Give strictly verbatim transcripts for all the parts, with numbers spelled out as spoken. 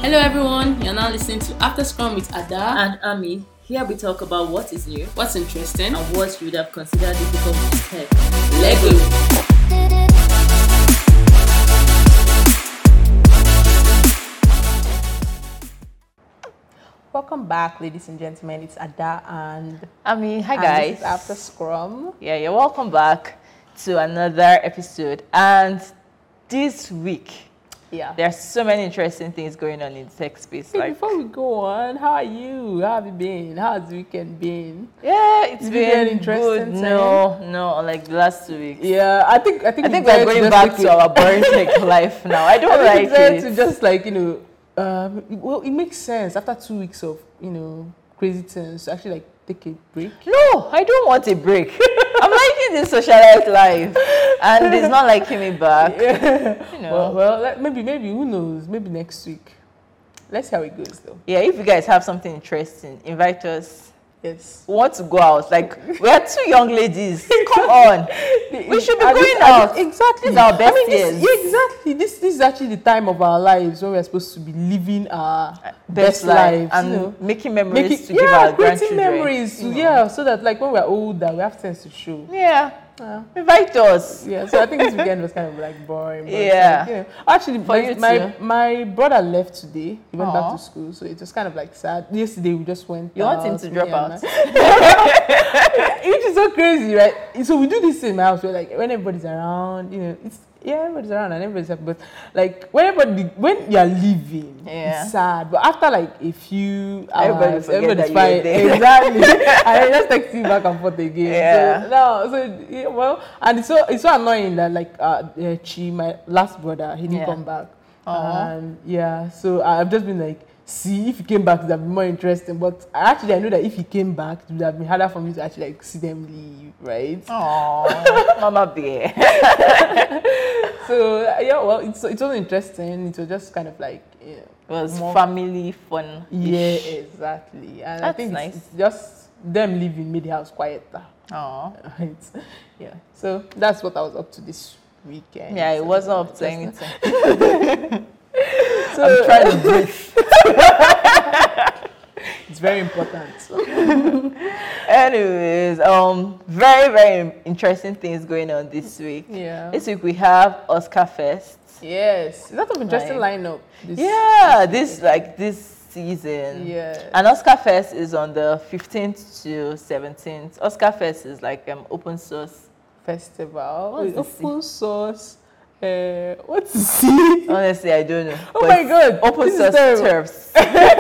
Hello everyone, you're now listening to After Scrum with Ada and Ami. Here we talk about what is new, what's interesting, and what you would have considered difficult to step. Lego. Welcome back, ladies and gentlemen. It's Ada and Ami. Hi and guys. This is After Scrum. Yeah, you're welcome back to another episode. And this week, yeah, there are so many interesting things going on in the tech space. Hey, like, before we go on, how are you? How have you been? How has the weekend been? Yeah, it's Did been an interesting good. time? No, no, like the last two weeks. Yeah, I think I think I think we're going back to our boring tech life now. I don't I like think it's it. to just like you know, um, well, it makes sense after two weeks of you know crazy things to actually like take a break. No, I don't want a break. I'm liking this socialized life, and it's not liking me back. Yeah. You know. Well, well, like, maybe maybe who knows? Maybe next week. Let's see how it goes though. Yeah, if you guys have something interesting, invite us. Yes. We want to go out. Like, we are two young ladies. Come on. We should be At going this- out. at this- Exactly. These are our best I mean, this, years. yeah, exactly. This, this is actually the time of our lives when we're supposed to be living our best, Best life lives. and you know. making memories Make it- to give yeah, our creating grandchildren. memories. you know. Yeah, so that like when we're older, we have things to show. Yeah. Yeah. Invite us. Yeah, so I think this weekend was kind of like boring. But Yeah. Like, you know, actually, For my, you my, too. my brother left today. He went Aw. back to school, so it was kind of like sad. Yesterday we just went. You want him out, to me drop and out? my- Which is so crazy, right? So we do this in my house where like when everybody's around, you know, it's yeah, everybody's around and everybody's happy. But like when everybody when you're leaving, Yeah. it's sad. But after like a few hours, Everybody will forget everybody's that you were fine. there. Exactly. And I just text you back and forth again. Yeah. So, no, so yeah, well, and it's so it's so annoying that like uh, uh Chi, my last brother, he didn't Yeah. come back. Aw. And yeah, so I've just been like, see if he came back, it would have been more interesting. But actually, I know that if he came back, it would have been harder for me to actually like see them leave, right? Aww, Mama Bear. So uh, yeah, well, it's it was interesting. It was just kind of like yeah, It was more- family fun. yeah, exactly. And I That's think nice. it's, it's just them leaving made the house quieter. Aww. Right. Yeah. So that's what I was up to this weekend. Yeah, it So, wasn't up to just- anything. So, I'm trying to breathe. it's very important. Anyways, um, very, very interesting things going on this week. Yeah. This week we have Oscar Fest. Yes. A lot of interesting lineup. This, Yeah, this like this season. Yeah. And Oscar Fest is on the fifteenth to seventeenth. Oscar Fest is like um open source. Festival. What's Wait, the open source. Uh, what's the C? Honestly, I don't know. Oh But my God, Open this is source terrible. turfs.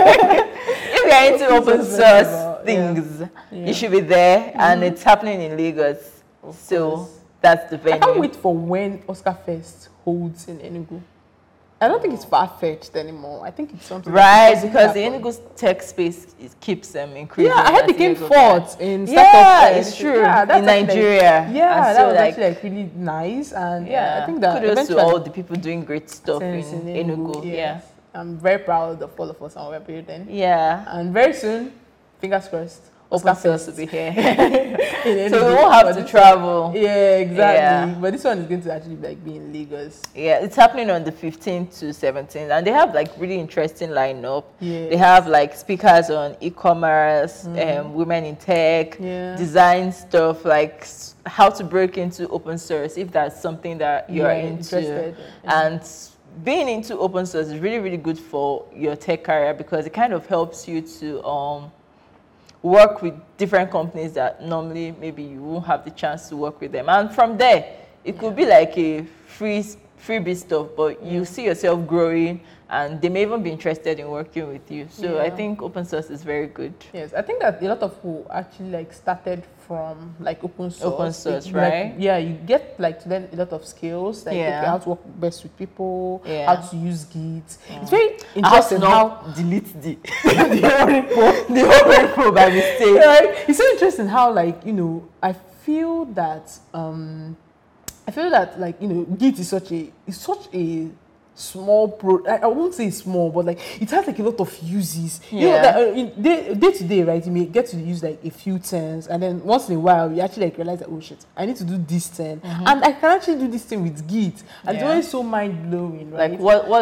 If you're into Open open source source festival, things, Yeah. you should be there, and it's happening in Lagos. Of So course. that's the I venue. can't wait for when Oscar Fest holds in Enugu. I don't think it's far-fetched anymore. I think it's something that Right, doesn't because the happen. Enugu tech space is, keeps them increasing. Yeah, I heard as they came go fourth in Yeah, startup, uh, it's true. Yeah, that's In actually, like- Nigeria. yeah, And that so, was like, actually like really nice, and yeah, I think that kudos to eventually all the people doing great stuff in since Enugu. yes. Yeah, I'm very proud of all of us and we're building. yeah. And very soon, fingers crossed, Open Oscar source Fest will be here, in so we Enugu. won't have But to this travel. one- Yeah, exactly. Yeah. But this one is going to actually like be in Lagos. Yeah, it's happening on the fifteenth to seventeenth, and they have like really interesting lineup. Yeah. They have like speakers on e-commerce, um, women in tech, Yeah. design stuff, like s- how to break into open source if that's something that you're Yeah, into. interested in. And being into open source is really, really good for your tech career because it kind of helps you to um, work with different companies that normally maybe you won't have the chance to work with them. And from there, it could be like a free freebie stuff, but you see yourself growing and they may even be interested in working with you. So I Yeah. think open source is very good. Yes, I think that a lot of people actually like started from like open source. Open source, It- like, right? yeah, you get like to learn a lot of skills, like Yeah. okay, how to work best with people, Yeah. how to use Git. It's very I have to interesting how now delete the, the whole repo, the whole repo by mistake. right? It's so interesting how like you know I feel that um I feel that like you know Git is such a is such a small pro I, I won't say small but like it has like a lot of uses you know Yeah. that uh, in day, day to day right you may get to use like a few turns and then once in a while you actually like realize that oh shit I need to do this turn and I can actually do this thing with Git and it's Yeah. always so mind blowing right Like what what's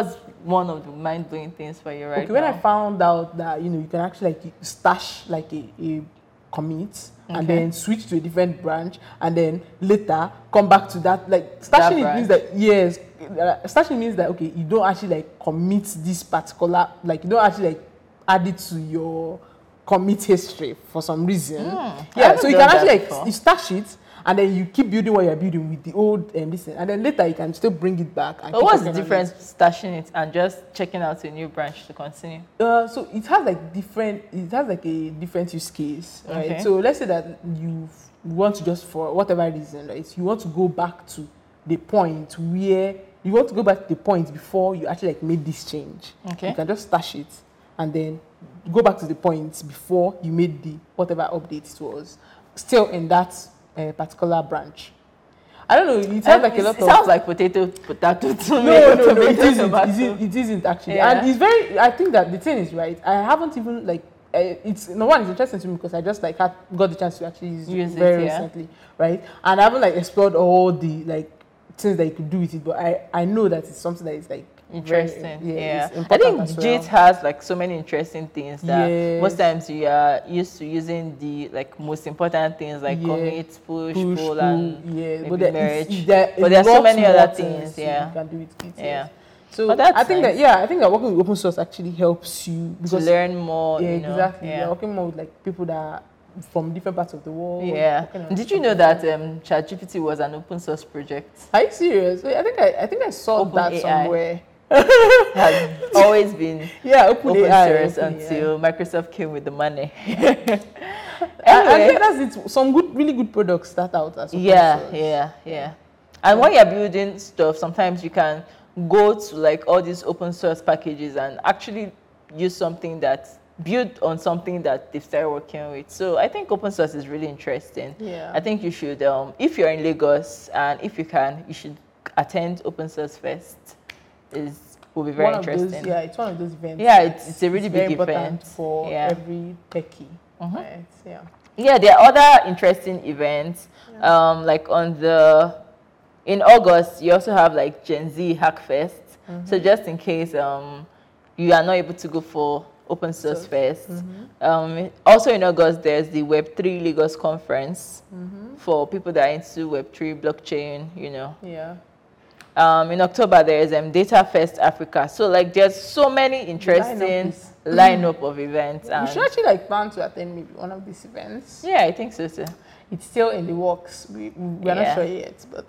one of the mind-blowing things for you right Okay, when now? I found out that you know you can actually like stash like a, a commit and Okay. then switch to a different branch and then later come back to that like stashing it means that yes uh, stashing means that okay you don't actually like commit this particular like you don't actually like add it to your commit history for some reason. Mm, I Yeah, haven't so you done can that actually before. like you stash it and then you keep building what you're building with the old and um, this and then later you can still bring it back. And But keep what's the working on difference it. stashing it and just checking out a new branch to continue? Uh, so it has like different. It has like a different use case, right? Okay. So let's say that you want to just for whatever reason, right? You want to go back to the point where you want to go back to the point before you actually like made this change. Okay. You can just stash it and then go back to the point before you made the whatever update it was, still in that uh, particular branch. I don't know. It sounds Uh, like a lot it of. sounds like potato, potato to me. No, no, no, Tomato, it isn't, tomato. it isn't. It isn't actually, Yeah. and it's very. I think that the thing is right. I haven't even like. Uh, it's no one is interesting to me because I just like had got the chance to actually use, Use it it, very yeah. recently, right? And I haven't like explored all the like things that you could do with it, but I I know that it's something that is like Interesting. very, yeah. it's I important think as well. J I T has like so many interesting things that Yes. most times you are used to using the like most important things like Yeah. commit, push, Push, pull, pull, and yeah, maybe but there, merge. it's, there, But there are so lots many more other things, you yeah. can do with Git. Yeah. Yes. So But that's I think nice. that yeah, I think that working with open source actually helps you to because learn more. yeah, you know, exactly. Yeah. You're working more with like people that are from different parts of the world. Yeah. working on Did you know something. that um, ChatGPT was an open source project? Are you serious? Wait, I think I, I think I saw Open that A I. somewhere. Has always been Yeah, open, open A I, source open A I. until Microsoft came with the money. I, I Anyway. think that's it. Some good, really good products start out as open Yeah, source. yeah, yeah. And when you're building stuff, sometimes you can go to like all these open source packages and actually use something that's built on something that they've started working with. So I think open source is really interesting. Yeah. I think you should, um, if you're in Lagos and if you can, you should attend Open Source Fest. Is will be very one of interesting. those, yeah, it's one of those events. Yeah, that it's- it's a really very big important event. for Yeah. every techie. Mhm. Right? Yeah. Yeah, there are other interesting events. Um, like on the in August, you also have like Gen Z Hackfest. So just in case um, you are not able to go for Open Source So- Fest. Um, also in August, there's the Web three Lagos Conference for people that are into Web three blockchain. You know. Yeah. Um, in October, there is um, Data Fest Africa. So like, there's so many interesting is- lineup of events. You And should actually like plan to attend maybe one of these events. yeah, I think so too. It's still in the works. We we are Yeah. not sure yet, but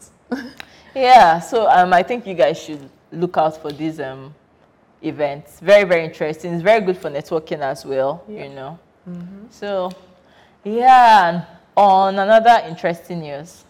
Yeah, so um, I think you guys should look out for these um, events. Very, very interesting. It's very good for networking as well, Yeah. you know. So, yeah, and on another interesting news.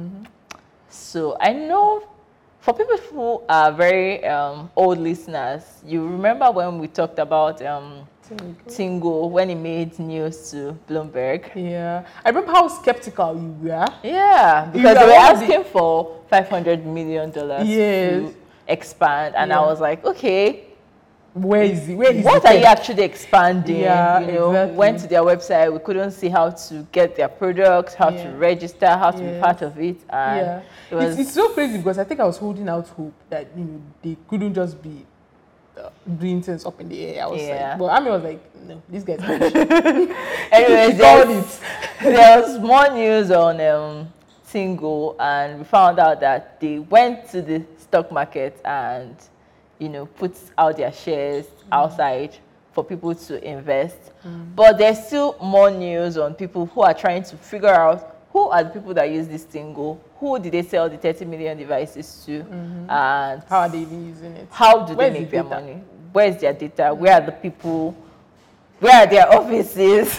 So I know for people who are very um, old listeners, you remember when we talked about um, Tingo when he made news to Bloomberg? yeah. I remember how skeptical you were. Yeah, You because were they were one of the- asking for five hundred million dollars Yes. to expand, and Yeah. I was like, okay, Where is it? Where is what the are you tech? actually expanding? Yeah, you know, exactly. went to their website, we couldn't see how to get their products, how Yeah. to register, how to be Yes. part of it, and Yeah. it was It's, it's so crazy because I think I was holding out hope that you know they couldn't just be uh, doing things up in the air. I was Yeah. like, but Ami was like, no, this guy's anyways, He called there's, there was more news on um, Tingo, and we found out that they went to the stock market and, you know, put out their shares outside for people to invest. But there's still more news on people who are trying to figure out who are the people that use this Tingo, who did they sell the thirty million devices to, and How are they even using it? how do Where's they the make their data? money? Where is their data? Where are the people? Where are their offices?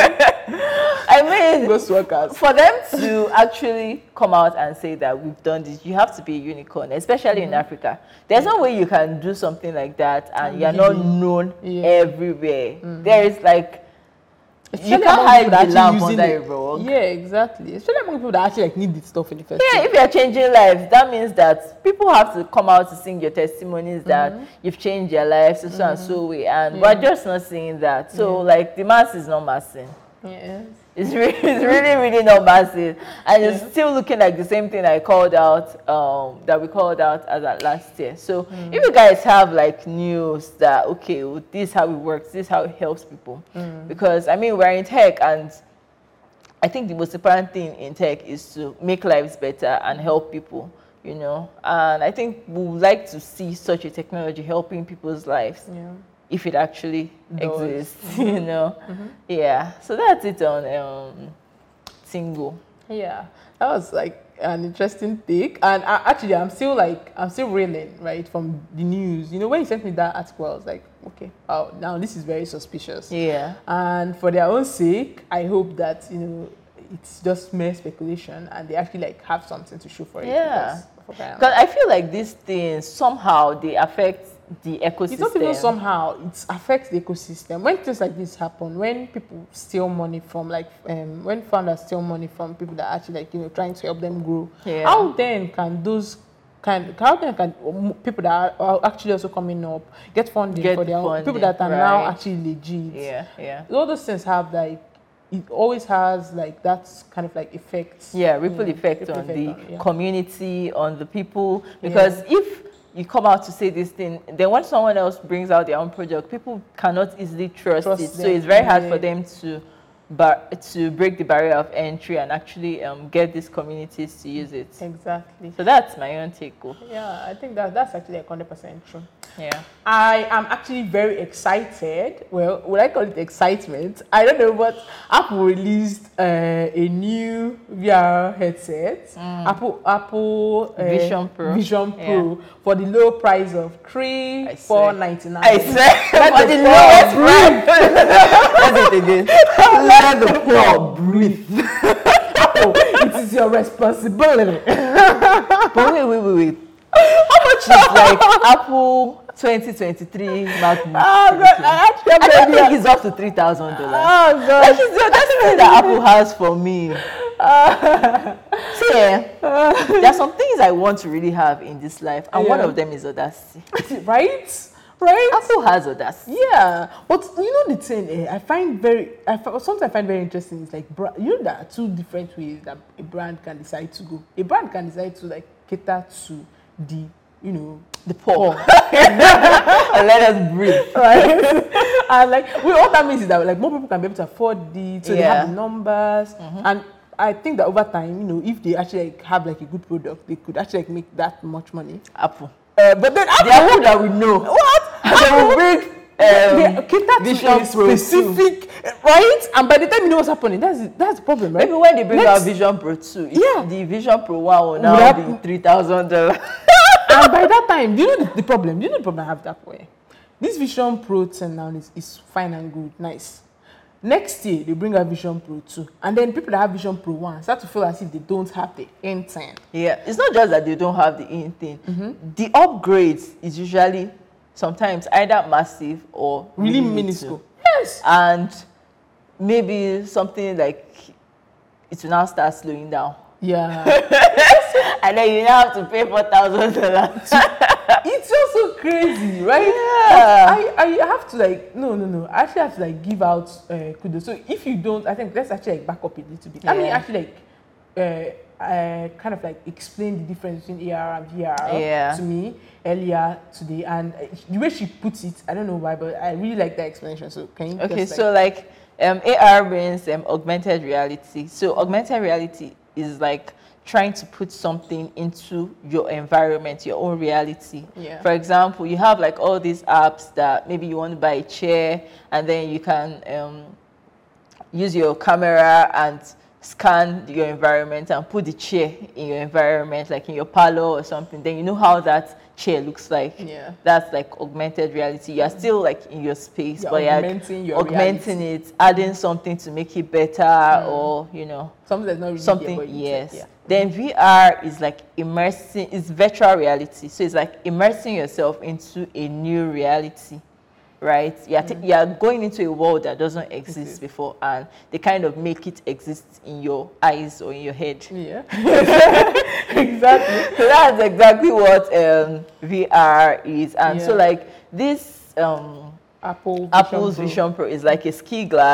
I mean, Ghost workers. for them to actually come out and say that we've done this, you have to be a unicorn, especially in Africa. There's no way you can do something like that and you're not known Yeah. everywhere. There is like, you Especially can't among hide people that the actually lamp using under a it. rug. Yeah, exactly. Especially among people that actually like need this stuff in the first Yeah, place. if you're changing lives, that means that people have to come out to sing your testimonies that you've changed their lives so, so and so way. And we're just not seeing that. So, like, the mass is not massing. Yes. It's really, it's really, really not massive, and Yeah. it's still looking like the same thing I called out, um, that we called out as at last year. So Mm. if you guys have like news that okay, well, this is how it works, this is how it helps people, Mm. because I mean we're in tech, and I think the most important thing in tech is to make lives better and help people, you know. And I think we would like to see such a technology helping people's lives. Yeah. If it actually Does. exists, you know. Mhm. Yeah, so that's it on um, Tingo. Yeah, that was like an interesting take, and I, actually, I'm still like I'm still reeling right from the news. You know, when you sent me that article, I was like, okay, oh, now this is very suspicious. Yeah, And for their own sake, I hope that you know it's just mere speculation, and they actually like have something to show for it. Yeah. because, for crying out because loud. I feel like these things somehow they affect the ecosystem. It's not even somehow, it affects the ecosystem. When things like this happen, when people steal money from like, um, when founders steal money from people that are actually like, you know, trying to help them grow, Yeah. how then can those kind, how then can um, people that are, are actually also coming up get funding Get for their own, funding, people that are now right. actually legit? Yeah, yeah. All those things have like, it always has like that kind of like effects. Yeah, ripple you know, effect ripple on effect the on- yeah. community, on the people. Because if you come out to say this thing, then when someone else brings out their own project, people cannot easily trust, Trust it. So them, it's very hard yeah. for them to bar to break the barrier of entry and actually um, get these communities to use it. Exactly. So that's my own take. Oh. Yeah, I think that that's actually like one hundred percent true. Yeah. I am actually very excited. Well, would I call it excitement? I don't know, but Apple released uh, a new V R headset. Apple Apple uh, Vision Pro. Vision Pro for the low price of three I four swear. ninety nine. I said Let for the the poor lowest price. That's it again. Let the poor breathe. Apple, it is your responsibility. But wait, wait, wait, wait. How much is like Apple twenty twenty-three MacBook? Oh God, I actually have I no don't idea. think it's up to three thousand dollars. Oh That God. is the that's the thing that Apple has for me. See, eh, there are some things I want to really have in this life, and one Yeah. of them is Audacity. Right? Right? Apple has Audacity. Yeah, but you know the thing eh, I find very, I fi- something I find very interesting is like, bra- you know, there are two different ways that a brand can decide to go. A brand can decide to like cater to the, you know, The poor. And let us breathe. right? And like, well, what that means is that like more people can be able to afford it, so they have Yeah. the numbers, and I think that over time, you know, if they actually like have like a good product, they could actually like make that much money. Apple. Uh, but then The Apple, Apple that we know. what? They will bring They um, cater to Vision a Pro two. specific, right? And by the time you know what's happening, that's the- that's the problem, right? Maybe when they bring Next- out Vision Pro two, Yeah. the Vision Pro one will now Would that- be three thousand dollars. And by that time, do you know the, the problem? Do you know the problem I have that way? This Vision Pro ten now is, is fine and good, nice. Next year, they bring out Vision Pro two. And then people that have Vision Pro one start to feel as if they don't have the N ten. Yeah, it's not just that they don't have the in thing. The upgrades is usually sometimes either massive or Really little. minuscule. Yes. And maybe something like it will now start slowing down. Yeah. And then you now have to pay four thousand dollars. It's also crazy, right? Yeah. But I, I have to like, no, no, no. I actually have to like give out uh, kudos. So if you don't, I think let's actually like back up a little bit. I mean, Yeah. actually like, uh, uh, kind of like explain the difference between A R and V R Yeah. to me earlier today. And uh, the way she puts it, I don't know why, but I really like that explanation. So can you Okay, just, like, so like um, A R means um, augmented reality. So augmented reality is like trying to put something into your environment, your own reality. Yeah. For example, you have like all these apps that maybe you want to buy a chair, and then you can um, use your camera and scan your environment and put the chair in your environment, like in your parlor or something. Then you know how that chair looks like. Yeah. That's like augmented reality. You're still like in your space, You're but you're augmenting your augmenting it, adding something to make it better, or you know, something that's not really something. there, but you Yes. said, yeah. Then V R is like immersing. It's virtual reality, so it's like immersing yourself into a new reality, right? You're ta- you're going into a world that doesn't exist Exist. before, and they kind of make it exist in your eyes or in your head. Yeah. Exactly. So that's exactly what um, V R is, and so Yeah. like this um, Apple Vision Apple's Pro. Vision Pro is like a ski glass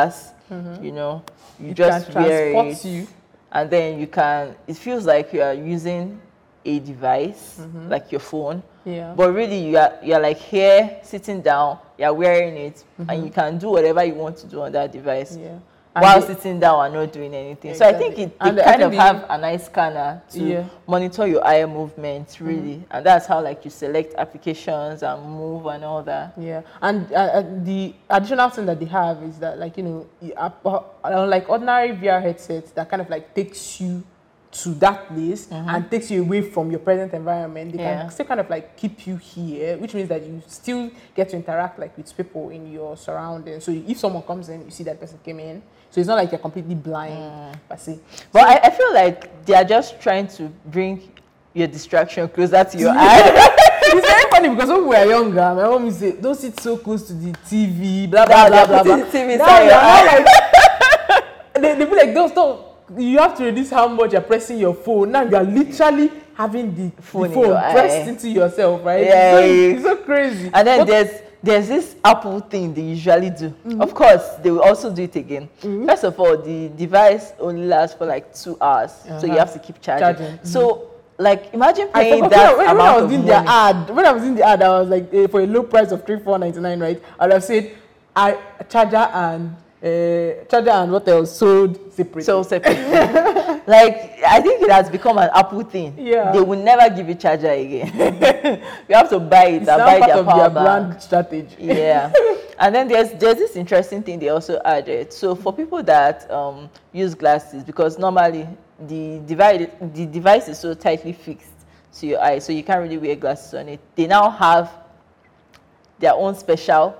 Mm-hmm. You know, you It just can wear transport it, you. and then you can. It feels like you are using a device, mm-hmm. like your phone. Yeah. But really, you are you are like here, sitting down. You are wearing it, mm-hmm. and you can do whatever you want to do on that device. Yeah. While they, sitting down and not doing anything. Exactly. So I think it, and they kind of they, have a nice scanner to yeah. monitor your eye movements, really. Mm-hmm. And that's how like you select applications and move and all that. Yeah. And uh, the additional thing that they have is that, like, you know, uh, unlike ordinary V R headsets that kind of like takes you to that place mm-hmm. and takes you away from your present environment, they yeah. can still kind of like keep you here, which means that you still get to interact like with people in your surroundings. So if someone comes in, you see that person came in. So it's not like you're completely blind, mm. per se. But so, I, I feel like they are just trying to bring your distraction closer to your eye. It's very funny because when we were younger, my mom used to say, don't sit so close to the T V, blah, blah, blah, blah, blah. T V now, your eye. Like, they, they be like, don't, don't. You have to reduce how much you're pressing your phone. Now you are literally having the phone, the phone pressed into yourself, right? Yeah, it's, so, it's so crazy. And then but, there's there's this Apple thing they usually do. Mm-hmm. Of course, they will also do it again. Mm-hmm. First of all, the device only lasts for like two hours, uh-huh. so you have to keep charging. charging. Mm-hmm. So, like, imagine paying that when, amount when I was of doing money. Their ad, when I was in the ad, I was like, uh, for a low price of three four ninety nine, right? I would have said, I charger and. Uh, charger and what else sold separately. So separately. Like, I think it has become an Apple thing. Yeah. They will never give you charger again. You have to buy it it's and now buy part their of power their bank. brand strategy. Yeah. And then there's there's this interesting thing they also added. So for people that um, use glasses, because normally the device the device is so tightly fixed to your eye, so you can't really wear glasses on it. They now have their own special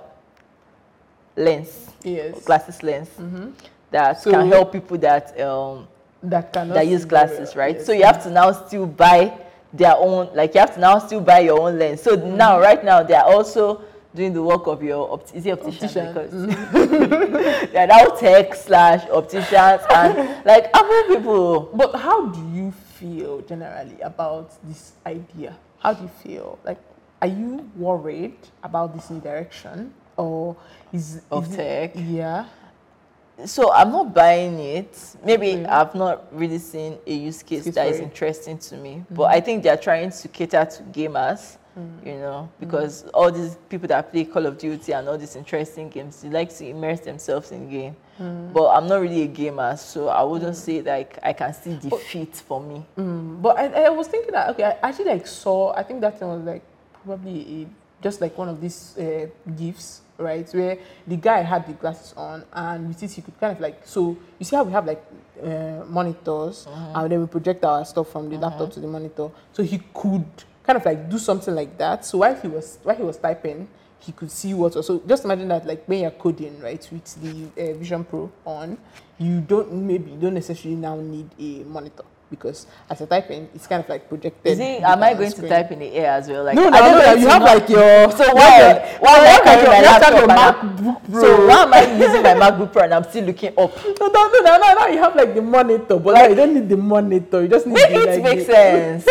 lens. Yes. Glasses lens mm-hmm. that so can help people that um that cannot that use glasses, right? Yes. So you have to now still buy their own, like you have to now still buy your own lens. So mm-hmm. now, right now, they are also doing the work of your opt- is it optician? optician. Because mm-hmm. they are now tech slash opticians and like Apple people. But how do you feel generally about this idea? How do you feel? Like, are you worried about this new direction? Or is of is tech? It, yeah. So I'm not buying it. Maybe mm-hmm. I've not really seen a use case Excuse that is it. interesting to me. Mm-hmm. But I think they're trying to cater to gamers, mm-hmm. you know, because mm-hmm. all these people that play Call of Duty and all these interesting games, they like to immerse themselves in game. Mm-hmm. But I'm not really a gamer, so I wouldn't mm-hmm. say like I can see defeat for me. Mm-hmm. But I, I was thinking that okay, I actually like saw. I think that thing was like probably a, just like one of these uh, gifts. Right, where the guy had the glasses on, and with it he could kind of like, so you see how we have like uh, monitors, mm-hmm. and then we project our stuff from the mm-hmm. laptop to the monitor. So he could kind of like do something like that. So while he was while he was typing, he could see what. So just imagine that, like when you're coding, right, with the uh, Vision Pro on, you don't maybe you don't necessarily now need a monitor. Because as you're typing, it's kind of like projected. Is it, am I going screen. to type in the air as well? Like, no, no, I no, no, you have like your. So why? Why am I carrying my laptop? MacBook Pro. So why am I using my MacBook Pro and I'm still looking up? No, no, no, no, no, no. You have like the monitor, but like, you don't need the monitor. You just need. Make the, it like, make the, sense.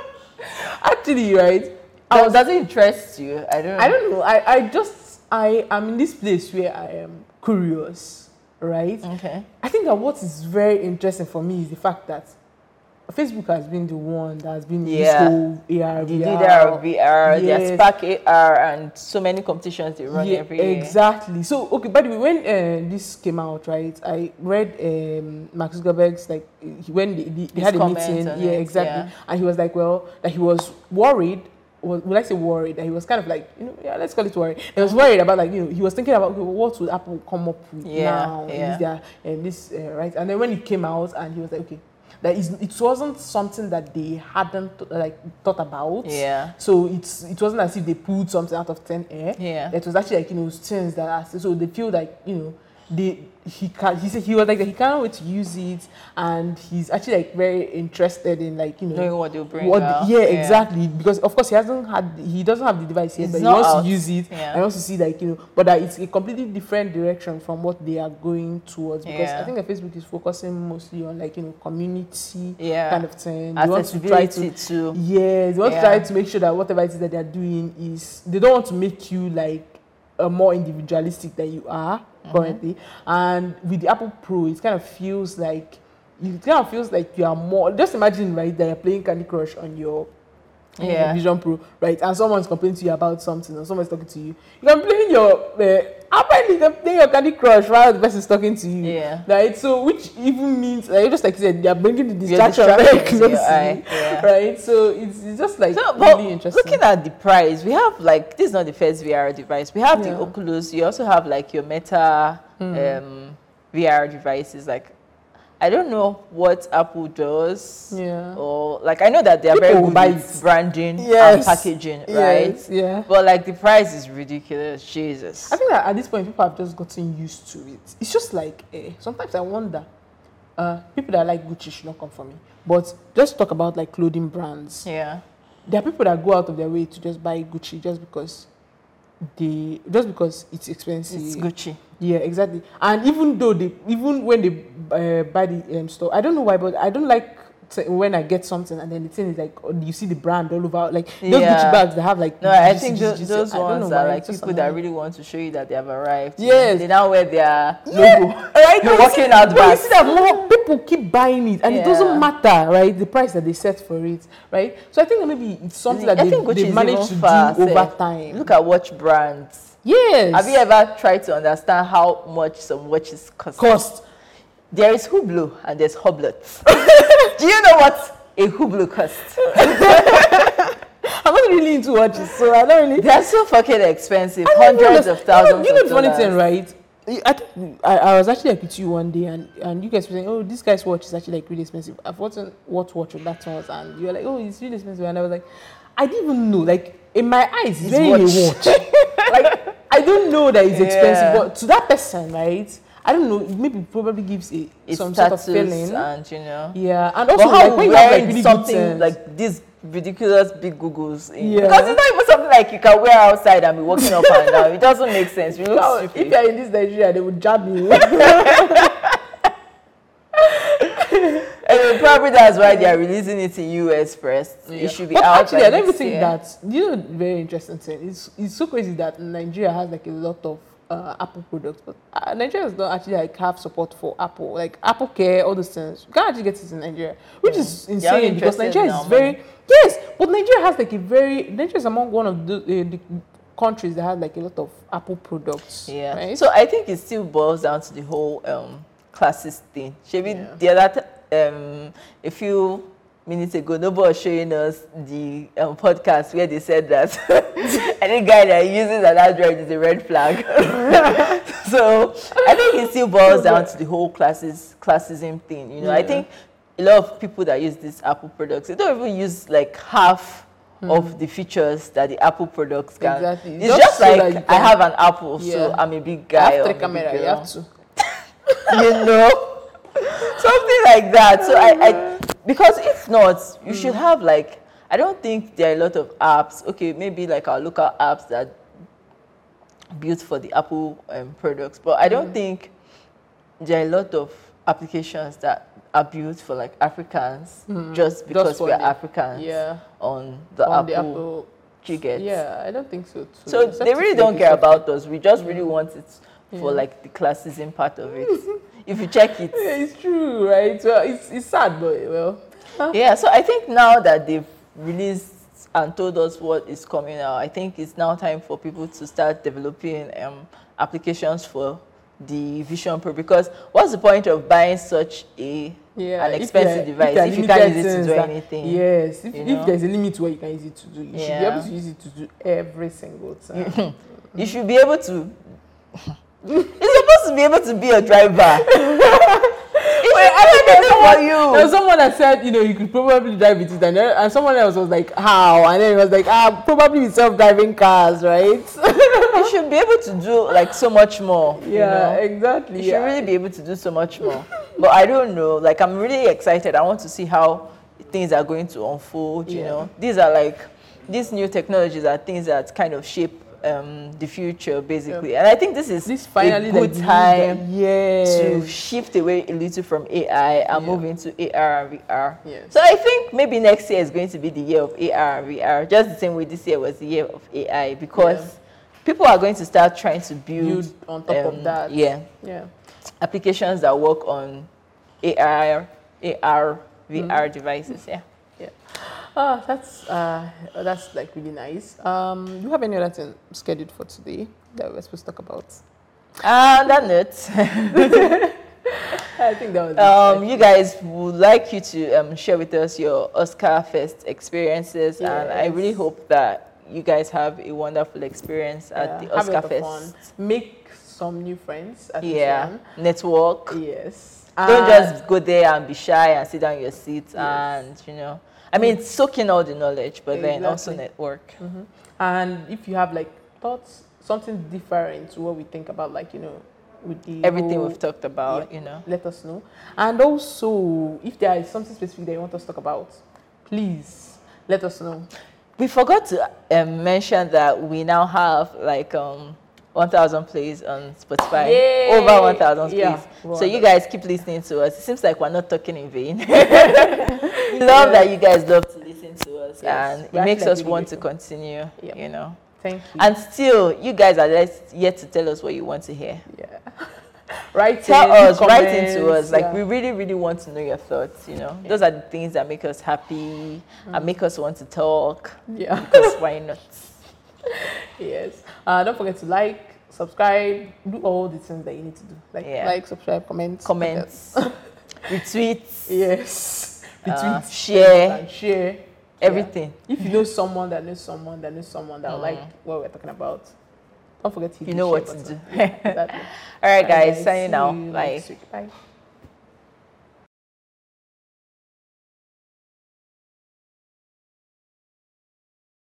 Actually, right? Was, does it interest you? I don't know. I don't know. I, I just I am in this place where I am curious, right? Okay. I think that what is very interesting for me is the fact that Facebook has been the one that has been yeah. this whole A R, they V R. did their V R, yes. their Spark A R, and so many competitions they run yeah, every year. Exactly. So, okay, by the way, when uh, this came out, right, I read um, Mark Zuckerberg's, like, he, when they, they, they had a meeting. Yeah, it, exactly. Yeah. And he was like, well, that he was worried. Was, would I say worried? That he was kind of like, you know, yeah, let's call it worried. He was worried about, like, you know, he was thinking about, okay, what would Apple come up with yeah, now? Yeah. And this, their, and this uh, right? And then when it came out, and he was like, okay, that is, it wasn't something that they hadn't like thought about. Yeah. So it's it wasn't as if they pulled something out of thin air. Yeah. It was actually like, you know, things that are, so they feel like, you know, they he can he said he was like he can't wait to use it, and he's actually like very interested in, like, you know, knowing what they'll bring what out. The, yeah, yeah, exactly, because of course he hasn't had he doesn't have the device yet, it's but he wants out. to use it yeah. and he wants to see, like, you know, but that it's a completely different direction from what they are going towards, because yeah. I think that Facebook is focusing mostly on, like, you know, community yeah. kind of thing. They want to try to too. Yeah, they want yeah. to try to make sure that whatever it is that they are doing is, they don't want to make you like uh, more individualistic than you are mm-hmm. currently. And with the Apple Pro, it kind of feels like it kind of feels like you are more. Just imagine, right, that you're playing Candy Crush on your yeah. Vision Pro, right, and someone's complaining to you about something, or someone's talking to you. You can play your uh, apparently you can play your Candy Crush while the person's talking to you, yeah. right? So which even means, like, just like you said, they're bringing the distraction very close, yeah. right? So it's, it's just like so, really interesting. Looking at the price, we have like this is not the first V R device. We have yeah. the Oculus. You also have like your Meta mm. um, V R devices, like. I don't know what Apple does, yeah. or like I know that they are People very good buy with branding yes. and packaging, yes. right? Yeah. But like the price is ridiculous, Jesus. I think that at this point people have just gotten used to it. It's just like eh, sometimes I wonder, uh, people that like Gucci should not come for me. But just talk about like clothing brands. Yeah. There are people that go out of their way to just buy Gucci just because they just because it's expensive. It's Gucci. Yeah, exactly. And even though they, even when they uh, buy the um, store, I don't know why, but I don't like to, when I get something and then the thing is like, oh, you see the brand all over, like those yeah. Gucci bags that have like. No, I think those, those I ones are are why, like people that really want to show you that they have arrived. Yes. They now wear their yeah. logo. Right. You're walking out back. You back. see that more people keep buying it, and yeah. it doesn't matter, right? The price that they set for it, right? So I think that maybe it's something that they, they've managed to do over time. Look at watch brands. Yes. Have you ever tried to understand how much some watches cost? Cost. There is Hublot and there's Hublot. Do you know what a Hublot costs? I'm not really into watches, so I don't really. They're so fucking expensive, hundreds of thousands. You know, you know of the funny dollars. thing, right? I, think I, I was actually like with you one day, and, and you guys were saying, "Oh, this guy's watch is actually like really expensive." I've forgotten what watch that was, and you were like, "Oh, it's really expensive," and I was like, "I didn't even know." Like in my eyes, it's very watch. a watch. Like I don't know that it's expensive, yeah. but to that person, right? I don't know. It maybe probably gives a it's some sort of feeling, and you know, yeah, and also but how like when you have like really something like this ridiculous big Googles, in, yeah. because it's not even something like you can wear outside and be walking up and down. It doesn't make sense. You look no, stupid. If you're in this Nigeria, they would jab you. And probably that's why they are releasing it in U S first. Yeah. It should be but out. Actually, I don't even think year. that. You know, very interesting thing. It's it's so crazy that Nigeria has like a lot of uh, Apple products, but uh, Nigeria does not actually like have support for Apple, like Apple Care, all those things. You can't actually get it in Nigeria, which mm. is insane because Nigeria is very yes, but Nigeria has like a very Nigeria is among one of the, uh, the countries that have like a lot of Apple products. Yeah. Right? So I think it still boils down to the whole um, classist thing. Maybe Yeah. the other um, a few minutes ago, nobody was showing us the um, podcast where they said that any guy that uses an Android is a red flag. So I think it still boils down to the whole classes classism thing. You know, Yeah. I think a lot of people that use these Apple products, they don't even use like half mm. of the features that the Apple products can. Exactly. It's Just just so like that I have an Apple, Yeah. so I'm a big guy. After or the I'm a camera, big you girl. have to. You know, something like that. So I, I because if not, you mm. should have like, I don't think there are a lot of apps. Okay, maybe like our local apps that built for the Apple um, products, but I don't mm. think there are a lot of applications that are built for like Africans mm. just because Just we are the, Africans yeah. on the On Apple. the Apple. Gigahertz. Yeah, I don't think so too. So Except they if really like don't it's care software. about us. We just really want it for Yeah. like the classism part of it. If you check it. Yeah, it's true, right? Well, it's it's sad, but well. Huh? Yeah, so I think now that they've released and told us what is coming out, I think it's now time for people to start developing um, applications for the Vision Pro, because what's the point of buying such a Yeah, an if expensive there- device there are if you can't limited use it to things do that- anything? Yes, if, you if know? there's a limit to what you can use it to do, you should be Yeah. able to use it to do every single time. You should be able to. You're supposed to be able to be a driver. Wait, I think there's for someone, you. there was someone that said, you know, you could probably drive with it, and, then, and someone else was like, how? And then it was like, ah, probably with self-driving cars, right? You should be able to do like so much more. Yeah, you know? exactly. You should yeah. really be able to do so much more. But I don't know. Like, I'm really excited. I want to see how things are going to unfold. You Yeah. know, these are like these new technologies are things that kind of shape um, the future, basically. Yeah. And I think this is This finally a good like, time yes. to shift away a little from A I and Yeah. move into A R and V R. Yes. So I think maybe next year is going to be the year of A R and V R, just the same way this year was the year of A I, because people are going to start trying to build, Build on top um, of that. yeah, Yeah. applications that work on A R, A R, V R devices. Yeah. Yeah. Ah, that's uh, that's like really nice. Um, do you have any other thing scheduled for today that we're supposed to talk about? On that note, I think that was it. um, you guys would like you to um, share with us your Oscar Fest experiences, and I really Yes. hope that you guys have a wonderful experience at Yeah, the have a Oscar lot of Fest. fun. Make some new friends at Yeah, this network. one. Yes. Don't And- just go there and be shy and sit down in your seat Yes. and, you know, I mean, soak in all the knowledge, but then also Exactly. network. Mhm. And if you have like thoughts, something different to what we think about, like, you know, with the Everything whole- we've talked about, yeah, you know. let us know. And also, if there is something specific that you want us to talk about, please let us know. We forgot to um, mention that we now have like um, one thousand plays on Spotify. Yay! Over one thousand plays. Yeah, So well you done. guys keep listening to us. It seems like we're not talking in vain. We love that you guys love to listen to us, Yes, and we're it makes actually us really want to grateful. continue, Yep. you know. Thank you. And still, you guys are just yet to tell us what you want to hear. yeah. Write Tell in, us, write into comments, us. Like, yeah. we really, really want to know your thoughts, you know. Those are the things that make us happy and make us want to talk. Yeah. Because why not? Yes. Uh, don't forget to like, subscribe, do all the things that you need to do. Like, Yeah. like, subscribe, comment, Comments, retweets, Yes. Between uh, share, and share everything. Yeah. If you know someone that knows someone that knows someone that will like what we're talking about, don't forget to hit You the know share what to button. do. Exactly. All right, Alright, guys, signing see out. you Bye. next week. Bye.